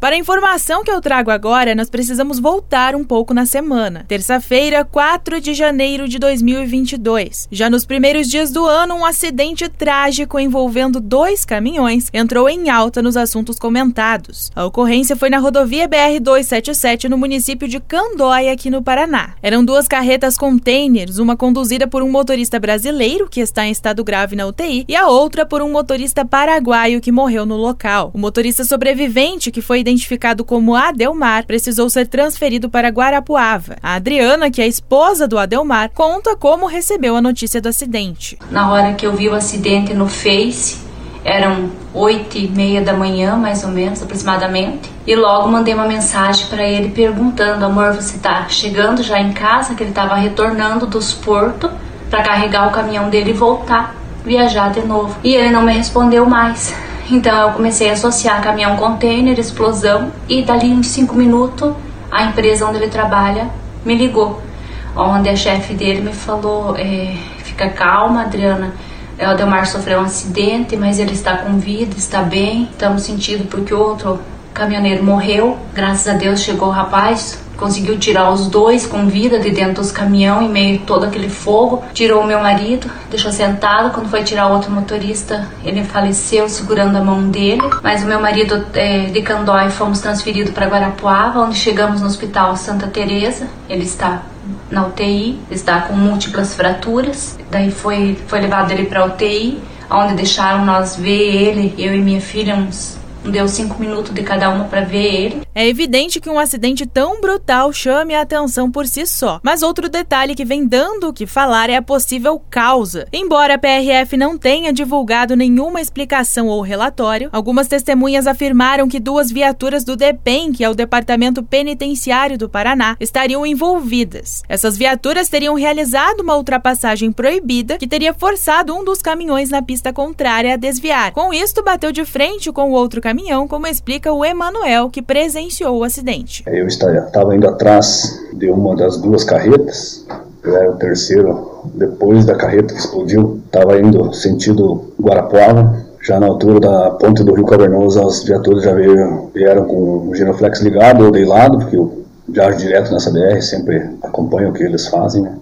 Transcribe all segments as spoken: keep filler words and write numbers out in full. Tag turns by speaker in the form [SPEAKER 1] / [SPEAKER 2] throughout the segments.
[SPEAKER 1] Para a informação que eu trago agora, nós precisamos voltar um pouco na semana. Terça-feira, quatro de janeiro de dois mil e vinte e dois. Já nos primeiros dias do ano, um acidente trágico envolvendo dois caminhões entrou em alta nos assuntos comentados. A ocorrência foi na rodovia B R duzentos e setenta e sete, no município de Candói, aqui no Paraná. Eram duas carretas containers, uma conduzida por um motorista brasileiro, que está em estado grave na U T I, e a outra por um motorista paraguaio que morreu no local. O motorista sobrevivente, que foi identificado como Adelmar, precisou ser transferido para Guarapuava. A Adriana, que é a esposa do Adelmar, conta como recebeu a notícia do acidente.
[SPEAKER 2] Na hora que eu vi o acidente no Face, eram oito e meia da manhã, mais ou menos, aproximadamente, e logo mandei uma mensagem para ele perguntando: amor, você tá chegando já em casa? Que ele estava retornando dos portos para carregar o caminhão dele e voltar, viajar de novo. E ele não me respondeu mais. Então eu comecei a associar caminhão container, explosão, e dali uns cinco minutos a empresa onde ele trabalha me ligou, onde a chefe dele me falou: é, fica calma, Adriana, o Adelmar sofreu um acidente, mas ele está com vida, está bem, estamos sentindo porque o outro caminhoneiro morreu. Graças a Deus chegou o rapaz, conseguiu tirar os dois com vida de dentro dos caminhões, em meio a todo aquele fogo. Tirou o meu marido, deixou sentado. Quando foi tirar o outro motorista, ele faleceu segurando a mão dele. Mas o meu marido é, de Candói, fomos transferidos para Guarapuava, onde chegamos no Hospital Santa Teresa. Ele está na U T I, está com múltiplas fraturas. Daí foi, foi levado ele para a U T I, onde deixaram nós ver ele, eu e minha filha, uns deu cinco minutos de cada uma para ver ele.
[SPEAKER 1] É evidente que um acidente tão brutal chame a atenção por si só, mas outro detalhe que vem dando o que falar é a possível causa. Embora a P R F não tenha divulgado nenhuma explicação ou relatório, algumas testemunhas afirmaram que duas viaturas do DEPEN, que é o Departamento Penitenciário do Paraná, estariam envolvidas. Essas viaturas teriam realizado uma ultrapassagem proibida que teria forçado um dos caminhões na pista contrária a desviar. Com isto, bateu de frente com o outro caminhão, como explica o Emanuel, que presenciou o acidente.
[SPEAKER 3] Eu estava indo atrás de uma das duas carretas, eu era o terceiro, depois da carreta que explodiu, estava indo sentido Guarapuava. Já na altura da ponte do Rio Cavernoso, as viaturas já vieram, vieram com o giroflex ligado, eu dei lado, porque eu viajo direto nessa B R, sempre acompanho o que eles fazem, né?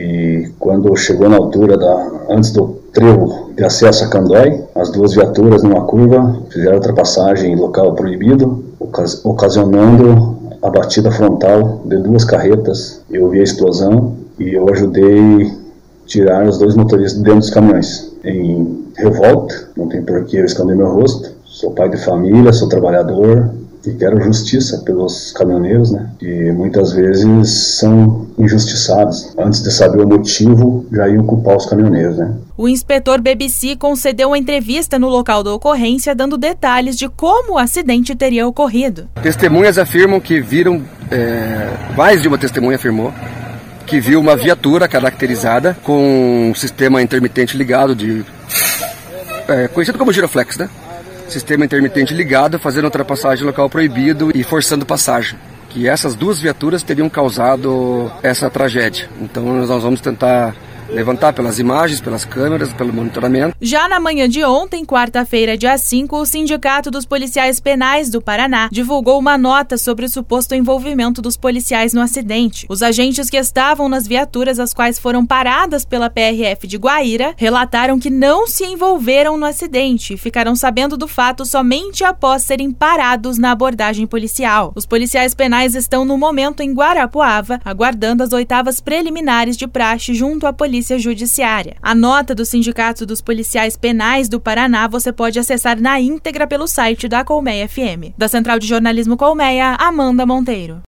[SPEAKER 3] E quando chegou na altura, da, antes do trevo de acesso a Candói, as duas viaturas numa curva fizeram ultrapassagem em local proibido, ocas, ocasionando a batida frontal de duas carretas. Eu vi a explosão e eu ajudei a tirar os dois motoristas dentro dos caminhões. Em revolta, não tem por que eu esconder meu rosto, sou pai de família, sou trabalhador, e quero justiça pelos caminhoneiros, né, que muitas vezes são injustiçados. Antes de saber o motivo, já iam culpar os caminhoneiros, né.
[SPEAKER 1] O inspetor B B C concedeu uma entrevista no local da ocorrência, dando detalhes de como o acidente teria ocorrido.
[SPEAKER 4] Testemunhas afirmam que viram, é, mais de uma testemunha afirmou, que viu uma viatura caracterizada com um sistema intermitente ligado, de, é, conhecido como giroflex, né? Sistema intermitente ligado, fazendo ultrapassagem em local proibido e forçando passagem. Que essas duas viaturas teriam causado essa tragédia. Então nós vamos tentar levantar pelas imagens, pelas câmeras, pelo monitoramento.
[SPEAKER 1] Já na manhã de ontem, quarta-feira, dia cinco, o Sindicato dos Policiais Penais do Paraná divulgou uma nota sobre o suposto envolvimento dos policiais no acidente. Os agentes que estavam nas viaturas, as quais foram paradas pela P R F de Guaíra, relataram que não se envolveram no acidente e ficaram sabendo do fato somente após serem parados na abordagem policial. Os policiais penais estão no momento em Guarapuava, aguardando as oitavas preliminares de praxe junto à Polícia Judiciária. A nota do Sindicato dos Policiais Penais do Paraná você pode acessar na íntegra pelo site da Colmeia F M. Da Central de Jornalismo Colmeia, Amanda Monteiro.